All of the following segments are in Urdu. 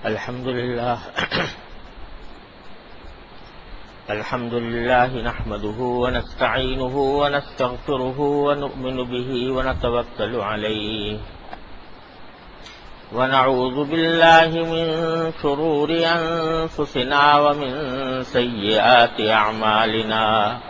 الحمد لله نحمده ونستعينه ونستغفره ونؤمن به ونتوكل عليه ونعوذ بالله من شرور أنفسنا ومن سيئات أعمالنا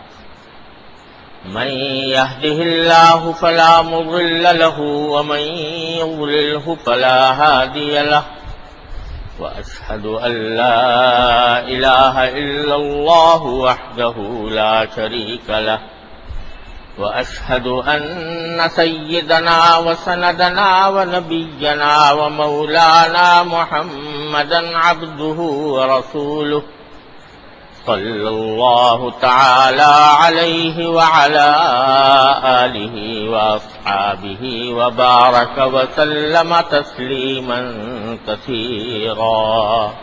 من يهده الله فلا مضل له ومن يضلله فلا هادي له وأشهد أن لا إله إلا الله وحده لا شريك له وأشهد أن سيدنا وسندنا ونبينا ومولانا محمدا عبده ورسوله صلى الله تعالى عليه وعلى آله وأصحابه وبارك وسلم تسليما كثيرا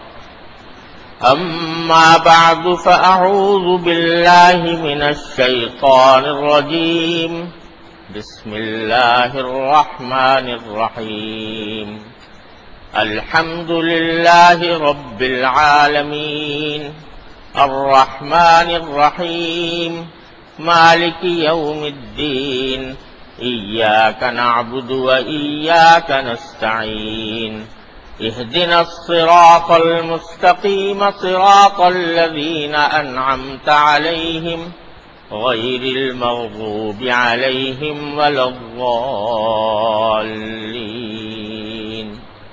أما بعد فأعوذ بالله من الشيطان الرجيم بسم الله الرحمن الرحيم الحمد لله رب العالمين الرحمن الرحيم مالك يوم الدين إياك نعبد وإياك نستعين اهدنا الصراط المستقيم صراط الذين أنعمت عليهم غير المغضوب عليهم ولا الضالين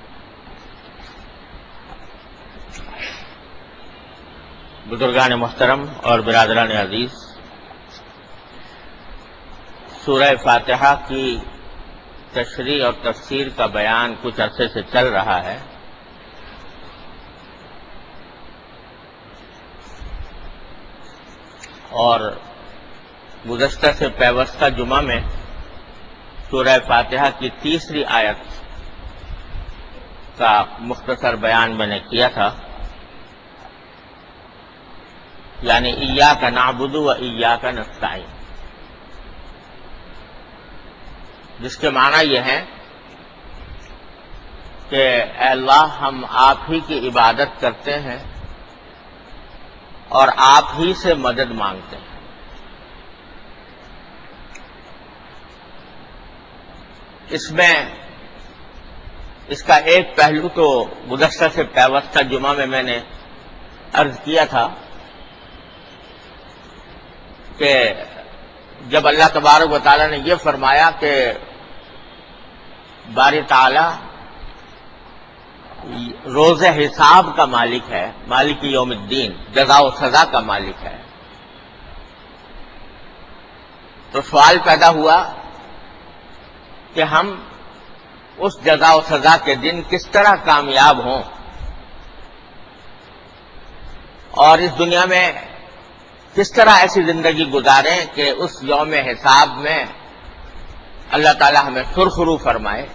بزرگان محترم اور برادران عزیز، سورہ فاتحہ کی تشریح اور تفسیر کا بیان کچھ عرصے سے چل رہا ہے، اور گزشتہ سے پیوستہ جمعہ میں سورہ فاتحہ کی تیسری آیت کا مختصر بیان میں نے کیا تھا، یعنی ایاک نعبد و ایاک نستعین، جس کے معنی یہ ہے کہ اے اللہ ہم آپ ہی کی عبادت کرتے ہیں اور آپ ہی سے مدد مانگتے ہیں۔ اس میں اس کا ایک پہلو تو گزشتہ سے پیوستہ جمعہ میں نے عرض کیا تھا کہ جب اللہ تبارک و تعالیٰ نے یہ فرمایا کہ باری تعالیٰ روز حساب کا مالک ہے، مالک یوم الدین، جزا و سزا کا مالک ہے، تو سوال پیدا ہوا کہ ہم اس جزا و سزا کے دن کس طرح کامیاب ہوں اور اس دنیا میں کس طرح ایسی زندگی گزاریں کہ اس یوم حساب میں اللہ تعالی ہمیں سرخرو فرمائے۔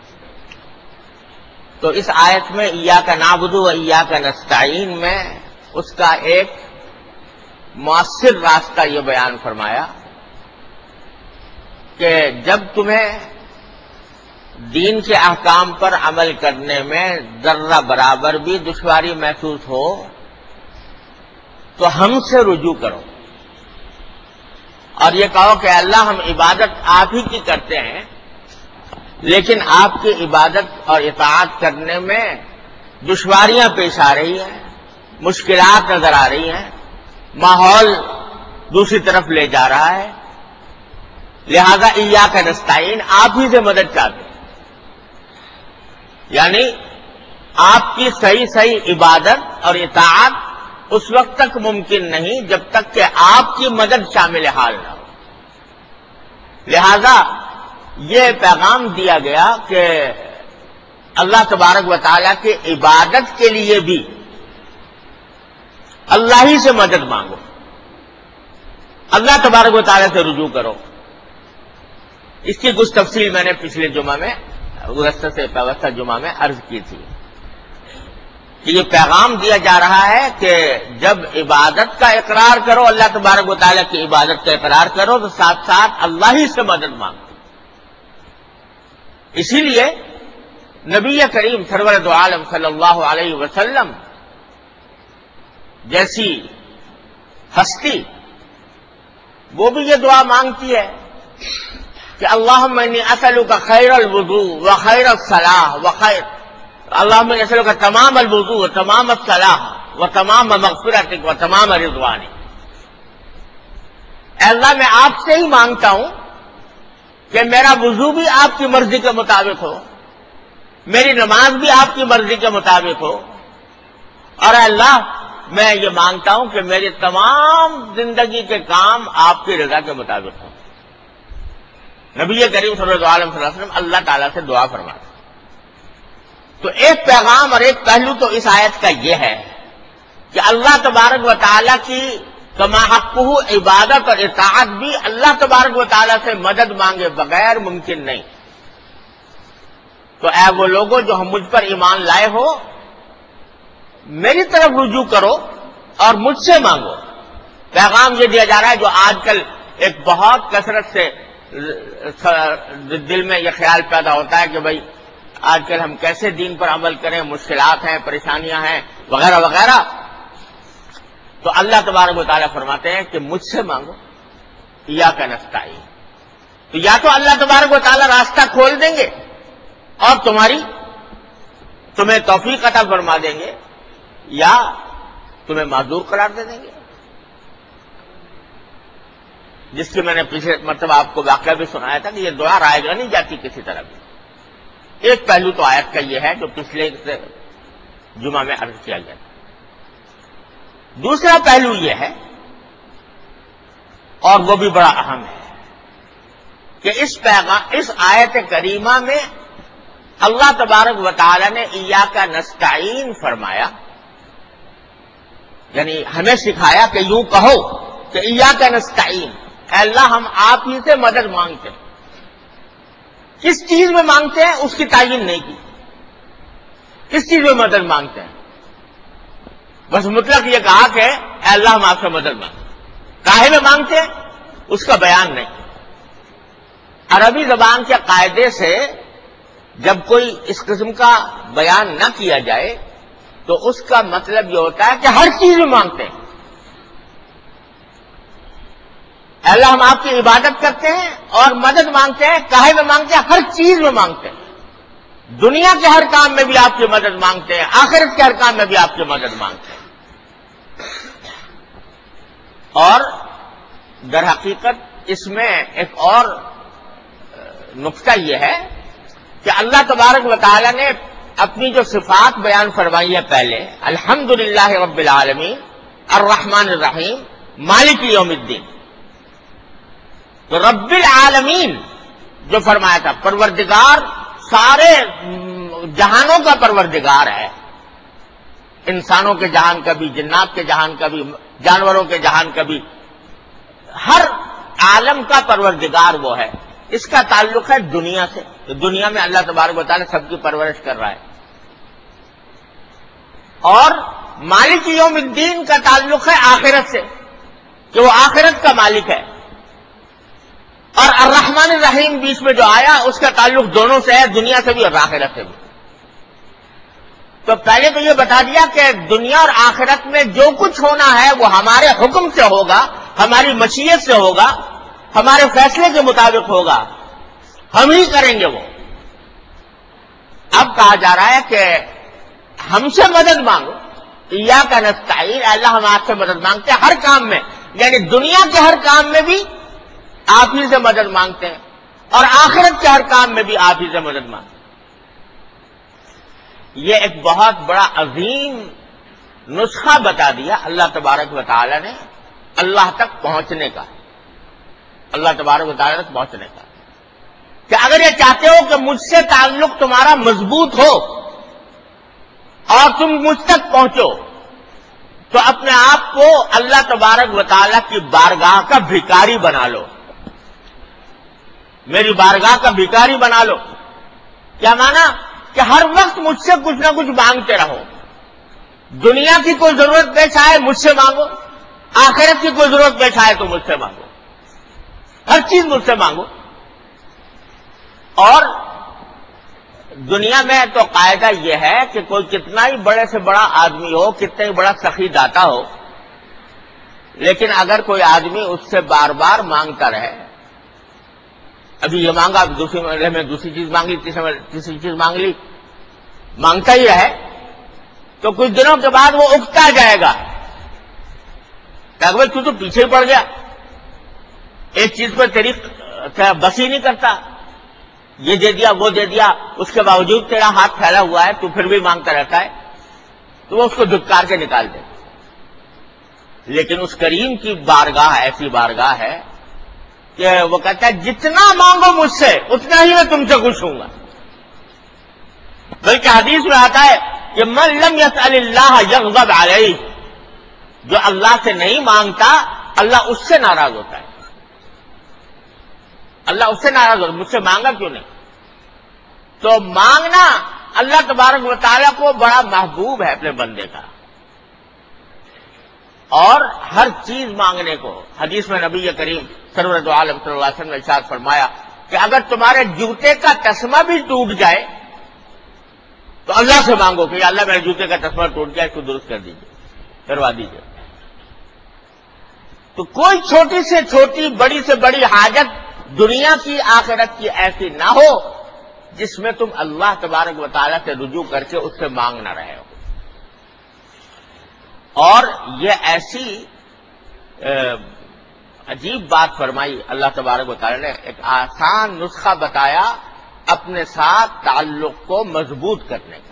تو اس آیت میں ایاک نعبد و ایاک نستعین میں اس کا ایک مؤثر راستہ یہ بیان فرمایا کہ جب تمہیں دین کے احکام پر عمل کرنے میں ذرہ برابر بھی دشواری محسوس ہو تو ہم سے رجوع کرو اور یہ کہو کہ اللہ ہم عبادت آپ ہی کی کرتے ہیں، لیکن آپ کی عبادت اور اطاعت کرنے میں دشواریاں پیش آ رہی ہیں، مشکلات نظر آ رہی ہیں، ماحول دوسری طرف لے جا رہا ہے، لہذا ایاک نستعین آپ ہی سے مدد چاہتے ہیں، یعنی آپ کی صحیح عبادت اور اطاعت اس وقت تک ممکن نہیں جب تک کہ آپ کی مدد شامل حال نہ ہو۔ لہذا یہ پیغام دیا گیا کہ اللہ تبارک و تعالیٰ کی عبادت کے لیے بھی اللہ ہی سے مدد مانگو، اللہ تبارک و تعالیٰ سے رجوع کرو۔ اس کی کچھ تفصیل میں نے پچھلے جمعہ میں گزشتہ سے پیوستہ جمعہ میں عرض کی تھی کہ یہ پیغام دیا جا رہا ہے کہ جب عبادت کا اقرار کرو، اللہ تبارک و تعالیٰ کی عبادت کا اقرار کرو تو ساتھ ساتھ اللہ ہی سے مدد مانگو۔ اسی لیے نبی کریم سرور دو عالم صلی اللہ علیہ وسلم جیسی ہستی وہ بھی یہ دعا مانگتی ہے کہ اللہم انی اسألک خیر الوضوء و خیر الصلاح و خیر اللہم انی اسألک تمام الوضوء و تمام الصلاح و تمام مغفرتک و تمام رضوانک. اے اللہ میں آپ سے ہی مانگتا ہوں کہ میرا وضو بھی آپ کی مرضی کے مطابق ہو، میری نماز بھی آپ کی مرضی کے مطابق ہو، اور اے اللہ میں یہ مانگتا ہوں کہ میرے تمام زندگی کے کام آپ کی رضا کے مطابق ہوں. نبی کریم صلی اللہ علیہ وسلم اللہ تعالیٰ سے دعا فرماتے. تو ایک پیغام اور ایک پہلو تو اس آیت کا یہ ہے کہ اللہ تبارک و تعالیٰ کی کما حقہ عبادت اور اطاعت بھی اللہ تبارک و تعالیٰ سے مدد مانگے بغیر ممکن نہیں. تو اے وہ لوگوں جو ہم مجھ پر ایمان لائے ہو، میری طرف رجوع کرو اور مجھ سے مانگو. پیغام یہ دیا جا رہا ہے جو آج کل ایک بہت کثرت سے دل میں یہ خیال پیدا ہوتا ہے کہ بھائی آج کل ہم کیسے دین پر عمل کریں، مشکلات ہیں، پریشانیاں ہیں وغیرہ وغیرہ. تو اللہ تبارک و تعالیٰ فرماتے ہیں کہ مجھ سے مانگو، ایاک نستعین. تو یا تو اللہ تبارک و تعالیٰ راستہ کھول دیں گے اور تمہیں توفیق عطا فرما دیں گے، یا تمہیں معذور قرار دے دیں گے. جس کی میں نے پچھلے مرتبہ آپ کو واقعہ بھی سنایا تھا کہ یہ دعا رائے گا نہیں جاتی کسی طرح بھی. ایک پہلو تو آیت کا یہ ہے جو پچھلے جمعہ میں عرض کیا گیا. دوسرا پہلو یہ ہے اور وہ بھی بڑا اہم ہے کہ اس آیت کریمہ میں اللہ تبارک و تعالی نے ایاک نستعین فرمایا، یعنی ہمیں سکھایا کہ یوں کہو کہ ایاک نستعین، اے اللہ ہم آپ ہی سے مدد مانگتے ہیں. کس چیز میں مانگتے ہیں اس کی تعین نہیں کی. کس چیز میں مدد مانگتے ہیں؟ بس مطلق یہ کہا کہ اے اللہ ہم آپ سے مدد مانگتے ہیں. کاہے میں مانگتے ہیں اس کا بیان نہیں. عربی زبان کے قاعدے سے جب کوئی اس قسم کا بیان نہ کیا جائے تو اس کا مطلب یہ ہوتا ہے کہ ہر چیز میں مانگتے ہیں. اے اللہ ہم آپ کی عبادت کرتے ہیں اور مدد مانگتے ہیں. کاہے میں مانگتے ہیں؟ ہر چیز میں مانگتے ہیں. دنیا کے ہر کام میں بھی آپ کی مدد مانگتے ہیں، آخرت کے ہر کام میں بھی آپ کی مدد مانگتے ہیں. اور در حقیقت اس میں ایک اور نقطہ یہ ہے کہ اللہ تبارک و تعالی نے اپنی جو صفات بیان فرمائی ہے پہلے، الحمدللہ رب العالمین الرحمن الرحیم مالک یوم الدین. تو رب العالمین جو فرمایا تھا، پروردگار سارے جہانوں کا پروردگار ہے، انسانوں کے جہان کا بھی، جنات کے جہان کا بھی، جانوروں کے جہان کا بھی، ہر عالم کا پروردگار وہ ہے. اس کا تعلق ہے دنیا سے. تو دنیا میں اللہ تبارک و تعالیٰ سب کی پرورش کر رہا ہے. اور مالک یوم الدین کا تعلق ہے آخرت سے، کہ وہ آخرت کا مالک ہے. اور الرحمن الرحیم بیچ میں جو آیا اس کا تعلق دونوں سے ہے، دنیا سے بھی اور آخرت سے بھی. تو پہلے تو یہ بتا دیا کہ دنیا اور آخرت میں جو کچھ ہونا ہے وہ ہمارے حکم سے ہوگا، ہماری مشیت سے ہوگا، ہمارے فیصلے کے مطابق ہوگا، ہم ہی کریں گے وہ. اب کہا جا رہا ہے کہ ہم سے مدد مانگو، ایاک نستعین، اللہ ہم آپ سے مدد مانگتے ہیں ہر کام میں. یعنی دنیا کے ہر کام میں بھی آپ ہی سے مدد مانگتے ہیں اور آخرت کے ہر کام میں بھی آپ ہی سے مدد مانگتے ہیں. یہ ایک بہت بڑا عظیم نسخہ بتا دیا اللہ تبارک و تعالی نے اللہ تک پہنچنے کا، اللہ تبارک و تعالی تک پہنچنے کا، کہ اگر یہ چاہتے ہو کہ مجھ سے تعلق تمہارا مضبوط ہو اور تم مجھ تک پہنچو تو اپنے آپ کو اللہ تبارک و تعالی کی بارگاہ کا بھکاری بنا لو. میری بارگاہ کا بھکاری بنا لو. کیا مانا؟ کہ ہر وقت مجھ سے کچھ نہ کچھ مانگتے رہو. دنیا کی کوئی ضرورت پیش آئے مجھ سے مانگو، آخرت کی کوئی ضرورت پیش آئے تو مجھ سے مانگو، ہر چیز مجھ سے مانگو. اور دنیا میں تو قاعدہ یہ ہے کہ کوئی کتنا ہی بڑے سے بڑا آدمی ہو، کتنا ہی بڑا سخی داتا ہو، لیکن اگر کوئی آدمی اس سے بار بار مانگتا رہے، ابھی یہ مانگا، دوسری مرحلے میں دوسری چیز مانگ لی، تیسری چیز مانگ لی، مانگتا ہی رہے، تو کچھ دنوں کے بعد وہ اگتا جائے گا کہ بھائی تو پیچھے پڑ گیا، ایک چیز پر تیری بس ہی نہیں کرتا، یہ دے دیا وہ دے دیا، اس کے باوجود تیرا ہاتھ پھیلا ہوا ہے، تو پھر بھی مانگتا رہتا ہے، تو وہ اس کو دھکار کے نکال دے۔ لیکن اس کریم کی بارگاہ ایسی بارگاہ ہے کہ وہ کہتا ہے جتنا مانگو مجھ سے اتنا ہی میں تم سے خوش ہوں گا۔ بلکہ حدیث میں آتا ہے کہ من لم یسأل اللہ یغضب علیہ، جو اللہ سے نہیں مانگتا اللہ اس سے ناراض ہوتا ہے، اللہ اس سے ناراض ہوتا ہے، مجھ سے مانگا کیوں نہیں؟ تو مانگنا اللہ تبارک و تعالیٰ کو بڑا محبوب ہے اپنے بندے کا، اور ہر چیز مانگنے کو حدیث میں نبی کریم سرورت عالم صلی اللہ علیہ وسلم نے ارشاد فرمایا کہ اگر تمہارے جوتے کا تسمہ بھی ٹوٹ جائے تو اللہ سے مانگو کہ یا اللہ میرے جوتے کا تسمہ ٹوٹ گیا، اس کو درست کر دیجیے، کروا دیجیے۔ تو کوئی چھوٹی سے چھوٹی بڑی سے بڑی حاجت دنیا کی آخرت کی ایسی نہ ہو جس میں تم اللہ تبارک و تعالیٰ سے رجوع کر کے اس سے مانگ نہ رہے ہو۔ اور یہ ایسی عجیب بات فرمائی اللہ تبارک و تعالیٰ نے، ایک آسان نسخہ بتایا اپنے ساتھ تعلق کو مضبوط کرنے کا۔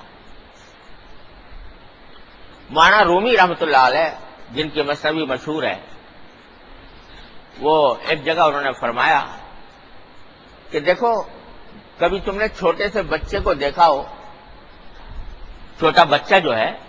مولانا رومی رحمۃ اللہ علیہ جن کی مثنوی مشہور ہے، وہ ایک جگہ انہوں نے فرمایا کہ دیکھو کبھی تم نے چھوٹے سے بچے کو دیکھا ہو، چھوٹا بچہ جو ہے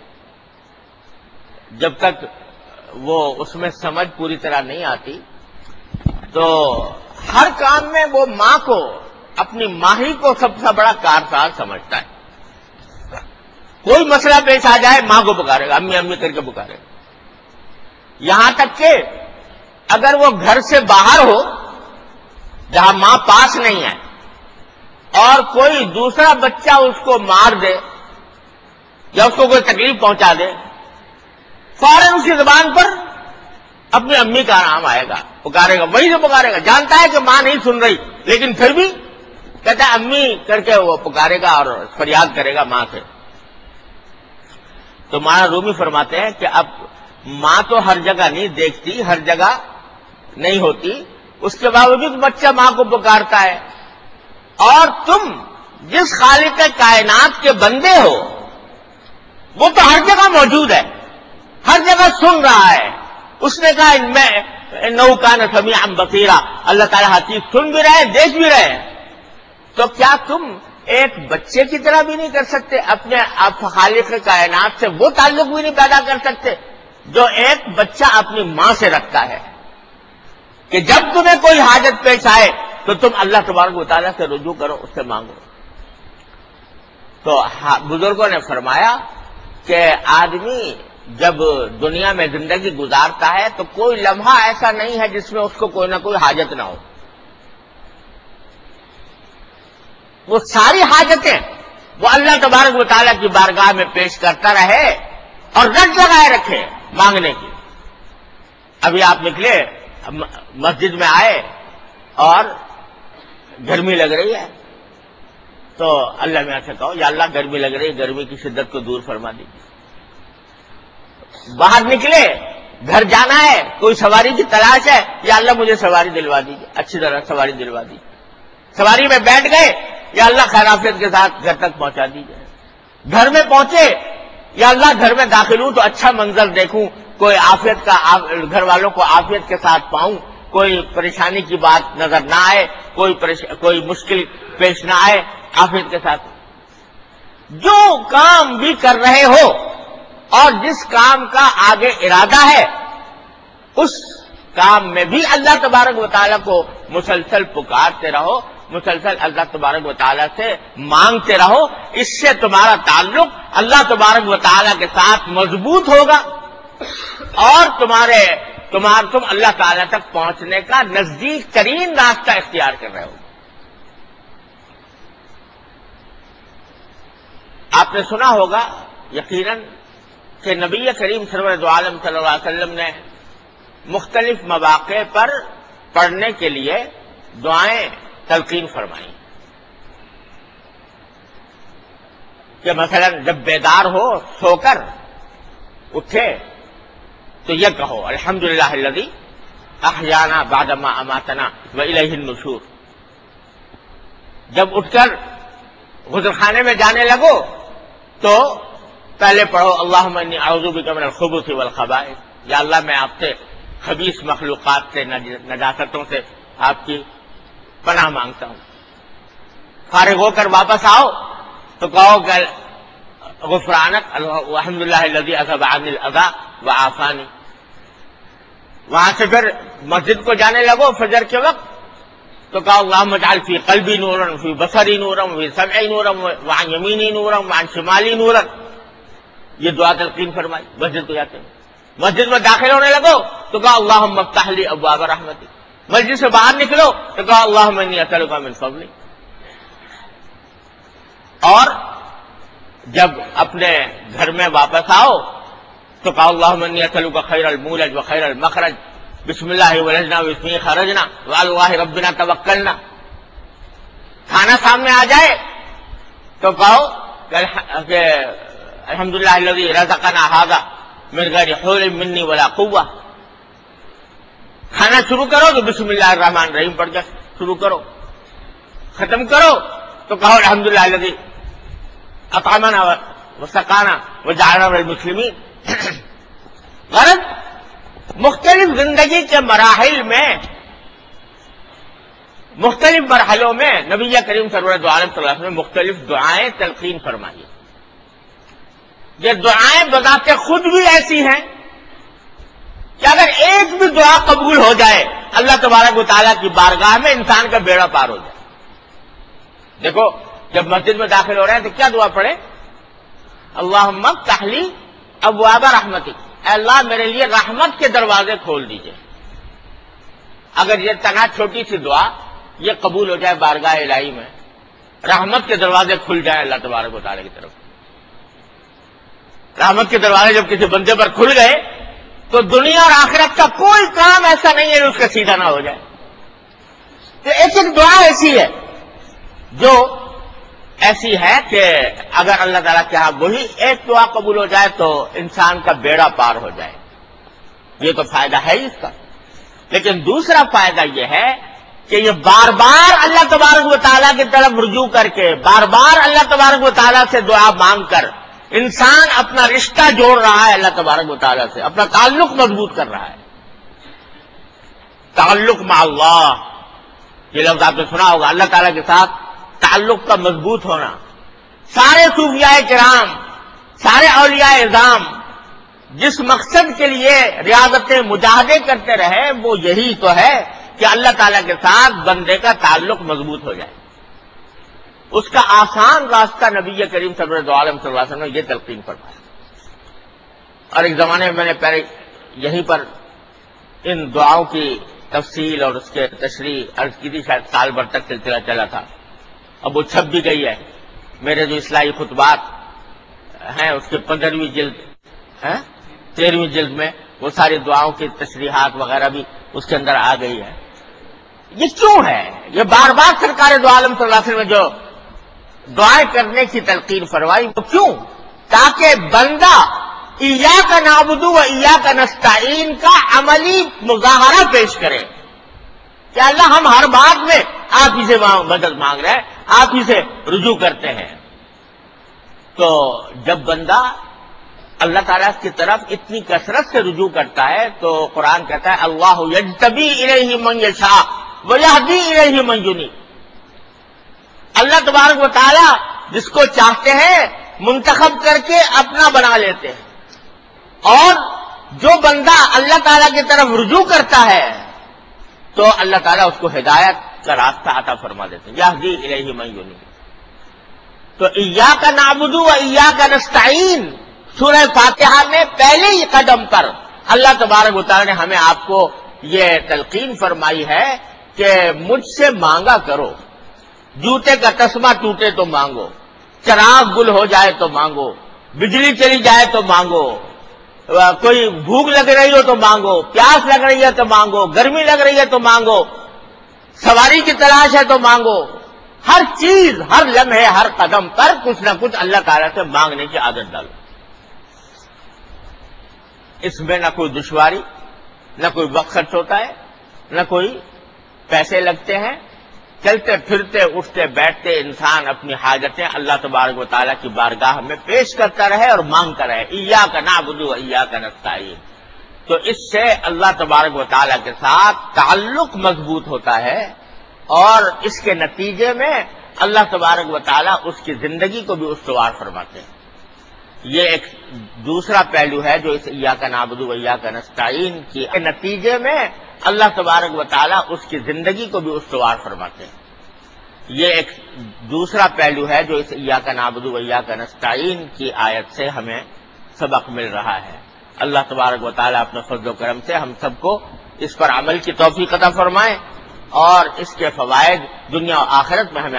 جب تک وہ اس میں سمجھ پوری طرح نہیں آتی تو ہر کام میں وہ ماں کو، اپنی ماہی کو سب سے بڑا کارساز سمجھتا ہے۔ کوئی مسئلہ پیش آ جائے ماں کو پکارے گا، امی امی کر کے پکارے گا، یہاں تک کہ اگر وہ گھر سے باہر ہو جہاں ماں پاس نہیں ہے اور کوئی دوسرا بچہ اس کو مار دے یا اس کو کوئی تکلیف پہنچا دے، فوراً اس کی زبان پر اپنی امی کا نام آئے گا، پکارے گا، وہیں سے پکارے گا، جانتا ہے کہ ماں نہیں سن رہی لیکن پھر بھی کہتا ہے امی کر کے وہ پکارے گا اور فریاد کرے گا ماں سے۔ تو مولانا رومی فرماتے ہیں کہ اب ماں تو ہر جگہ نہیں دیکھتی، ہر جگہ نہیں ہوتی، اس کے باوجود بچہ ماں کو پکارتا ہے، اور تم جس خالق کائنات کے بندے ہو وہ تو ہر جگہ موجود ہے، ہر جگہ سن رہا ہے۔ اس نے کہا ان میں انہ کان سمیعا بصیرا، اللہ تعالیٰ ہر چیز سن بھی رہے ہیں، دیکھ بھی رہے ہیں، تو کیا تم ایک بچے کی طرح بھی نہیں کر سکتے؟ اپنے خالق کائنات سے وہ تعلق بھی نہیں پیدا کر سکتے جو ایک بچہ اپنی ماں سے رکھتا ہے، کہ جب تمہیں کوئی حاجت پیش آئے تو تم اللہ تبارک و تعالیٰ سے رجوع کرو، اس سے مانگو۔ تو بزرگوں نے فرمایا کہ آدمی جب دنیا میں زندگی گزارتا ہے تو کوئی لمحہ ایسا نہیں ہے جس میں اس کو کوئی نہ کوئی حاجت نہ ہو، وہ ساری حاجتیں وہ اللہ تبارک و تعالیٰ کی بارگاہ میں پیش کرتا رہے اور رٹ لگائے رکھے مانگنے کی۔ ابھی آپ نکلے مسجد میں آئے اور گرمی لگ رہی ہے تو اللہ میں سے کہو یا اللہ گرمی لگ رہی ہے، گرمی کی شدت کو دور فرما دیجیے۔ باہر نکلے گھر جانا ہے، کوئی سواری کی تلاش ہے، یا اللہ مجھے سواری دلوا دیجیے، اچھی طرح سواری دلوا دیجیے۔ سواری میں بیٹھ گئے، یا اللہ خیر عافیت کے ساتھ گھر تک پہنچا دیجیے۔ گھر میں پہنچے، یا اللہ گھر میں داخل ہوں تو اچھا منظر دیکھوں، کوئی عافیت کا گھر والوں کو عافیت کے ساتھ پاؤں، کوئی پریشانی کی بات نظر نہ آئے، کوئی مشکل پیش نہ آئے، عافیت کے ساتھ جو کام بھی کر رہے ہو اور جس کام کا آگے ارادہ ہے اس کام میں بھی اللہ تبارک و تعالیٰ کو مسلسل پکارتے رہو، مسلسل اللہ تبارک و تعالیٰ سے مانگتے رہو، اس سے تمہارا تعلق اللہ تبارک و تعالیٰ کے ساتھ مضبوط ہوگا اور تم اللہ تعالیٰ تک پہنچنے کا نزدیک ترین راستہ اختیار کر رہے ہو۔ آپ نے سنا ہوگا یقیناً کہ نبی کریم سرور دو عالم صلی اللہ علیہ وسلم نے مختلف مواقع پر پڑھنے کے لیے دعائیں تلقین فرمائی کہ مثلا جب بیدار ہو سو کر اٹھے تو یہ کہو الحمدللہ الذی احیانا بعد ما اماتنا والیہ النشور. جب اٹھ کر غسل خانے میں جانے لگو تو پہلے پڑھو اللہم انی اعوذ بک من الخبث والخبائث، یا اللہ میں آپ سے خبیث مخلوقات سے نجاستوں سے آپ کی پناہ مانگتا ہوں. فارغ ہو کر واپس آؤ تو کہو کہ غفرانک الحمدللہ الذی اذھب عنی الاذی وعافانی. وہاں سے پھر مسجد کو جانے لگو فجر کے وقت تو کہو اللہم اجعل فی قلبی نورا فی بصری نورا فی سمعی نورا وعن یمینی نورا وعن شمالی نورا. یہ دعا تلقین فرمائی مسجد کو جاتے ہیں. مسجد میں داخل ہونے لگو تو کہا اللہم افتح لی ابواب رحمتی. مسجد سے باہر نکلو تو کہا اللہم انی اسألک من فضلک. اور جب اپنے گھر میں واپس آؤ تو کہا اللہم انی اسألک خیر المولج و خیر المخرج، بسم اللہ ولجنا بسم اللہ خرجنا وعلی اللہ ربنا توکلنا. کھانا سامنے آ جائے تو کہو کہ الحمدللہ الذی رزقنا ھذا من غیر حول منی ولا قوہ. کھانا شروع کرو تو بسم اللہ الرحمن الرحیم پڑھ کر شروع کرو. ختم کرو تو کہو الحمدللہ الذی اطعمنا وسقانا وجعلنا من المسلمین. غرض مختلف زندگی کے مراحل میں، مختلف مرحلوں میں نبی کریم صلی اللہ علیہ وسلم نے مختلف دعائیں تلقین فرمائی. یہ دعائیں بذات خود بھی ایسی ہیں کہ اگر ایک بھی دعا قبول ہو جائے اللہ تبارک و تعالیٰ کی بارگاہ میں انسان کا بیڑا پار ہو جائے. دیکھو جب مسجد میں داخل ہو رہے ہیں تو کیا دعا پڑھے؟ اللہم افتح لی ابواب رحمتک، اے اللہ میرے لیے رحمت کے دروازے کھول دیجئے. اگر یہ تنہا چھوٹی سی دعا یہ قبول ہو جائے بارگاہ الہی میں، رحمت کے دروازے کھل جائیں اللہ تبارک و تعالیٰ کی طرف. رحمت کے دروازے جب کسی بندے پر کھل گئے تو دنیا اور آخرت کا کوئی کام ایسا نہیں ہے جو اس کا سیدھا نہ ہو جائے. تو ایک ایک دعا ایسی ہے جو ایسی ہے کہ اگر اللہ تعالیٰ چاہے وہی ایک دعا قبول ہو جائے تو انسان کا بیڑا پار ہو جائے. یہ تو فائدہ ہے اس کا. لیکن دوسرا فائدہ یہ ہے کہ یہ بار بار اللہ تبارک و تعالیٰ کی طرف رجوع کر کے، بار بار اللہ تبارک و تعالیٰ سے دعا مانگ کر انسان اپنا رشتہ جوڑ رہا ہے اللہ تبارک و تعالیٰ سے، اپنا تعلق مضبوط کر رہا ہے. تعلق مع اللہ، یہ لفظ آپ نے سنا ہوگا، اللہ تعالیٰ کے ساتھ تعلق کا مضبوط ہونا. سارے صوفیاء کرام، سارے اولیاء اعظام جس مقصد کے لیے ریاضتیں مجاہدے کرتے رہے وہ یہی تو ہے کہ اللہ تعالیٰ کے ساتھ بندے کا تعلق مضبوط ہو جائے. اس کا آسان راستہ نبی کریم صلی اللہ علیہ وسلم نے یہ تلقین فرمایا. اور ایک زمانے میں میں نے پہلے یہیں پر ان دعاؤں کی تفصیل اور اس کے تشریح عرض کی تھی، شاید سال بھر تک سلسلہ چلا تھا. اب وہ چھپ بھی گئی ہے. میرے جو اصلاحی خطبات ہیں اس کے 15ویں جلد 13ویں جلد میں وہ ساری دعاؤں کی تشریحات وغیرہ بھی اس کے اندر آ گئی ہے. یہ کیوں ہے؟ یہ بار بار سرکار دو عالم صلی اللہ علیہ وسلم نے جو دعائیں کرنے کی تلقین فرمائی وہ کیوں؟ تاکہ بندہ ایاک نعبد و ایاک نستعین کا عملی مظاہرہ پیش کرے کہ اللہ ہم ہر بات میں آپ ہی سے مدد مانگ رہے ہیں، آپ ہی سے رجوع کرتے ہیں. تو جب بندہ اللہ تعالیٰ کی طرف اتنی کثرت سے رجوع کرتا ہے تو قرآن کہتا ہے اللہ یجتبی الیہ من یشاء ویہدی الیہ من ینیب. اللہ تبارک و تعالیٰ جس کو چاہتے ہیں منتخب کر کے اپنا بنا لیتے ہیں، اور جو بندہ اللہ تعالیٰ کی طرف رجوع کرتا ہے تو اللہ تعالیٰ اس کو ہدایت کا راستہ عطا فرما دیتے ہیں. یہدی الیہ من ینیب. تو ایاک نعبد و ایاک نستعین سورہ فاتحہ میں پہلے ہی قدم پر اللہ تبارک و تعالیٰ نے ہمیں آپ کو یہ تلقین فرمائی ہے کہ مجھ سے مانگا کرو، جوتے کا تسمہ ٹوٹے تو مانگو. چراغ گل ہو جائے تو مانگو، بجلی چلی جائے تو مانگو، کوئی بھوک لگ رہی ہو تو مانگو، پیاس لگ رہی ہے تو مانگو، گرمی لگ رہی ہے تو مانگو، سواری کی تلاش ہے تو مانگو. ہر چیز، ہر لمحے، ہر قدم پر کچھ نہ کچھ اللہ تعالیٰ سے مانگنے کی عادت ڈالو. اس میں نہ کوئی دشواری، نہ کوئی وقت خرچ ہوتا ہے، نہ کوئی پیسے لگتے ہیں. چلتے پھرتے اٹھتے بیٹھتے انسان اپنی حاجتیں اللہ تبارک و تعالیٰ کی بارگاہ میں پیش کرتا رہے اور مانگتا رہے. ایاک نعبد و ایاک نستعین. تو اس سے اللہ تبارک و تعالیٰ کے ساتھ تعلق مضبوط ہوتا ہے، اور اس کے نتیجے میں اللہ تبارک و تعالیٰ اس کی زندگی کو بھی استوار فرماتے ہیں. یہ ایک دوسرا پہلو ہے جو اس ایاک نعبد و ایاک نستعین کے نتیجے میں اللہ تبارک و تعالیٰ اس کی زندگی کو بھی استوار فرماتے ہیں. یہ ایک دوسرا پہلو ہے جو اس ایاک نعبد و ایاک نستعین کی آیت سے ہمیں سبق مل رہا ہے. اللہ تبارک و تعالیٰ اپنے فضل و کرم سے ہم سب کو اس پر عمل کی توفیق عطا فرمائے، اور اس کے فوائد دنیا و آخرت میں ہمیں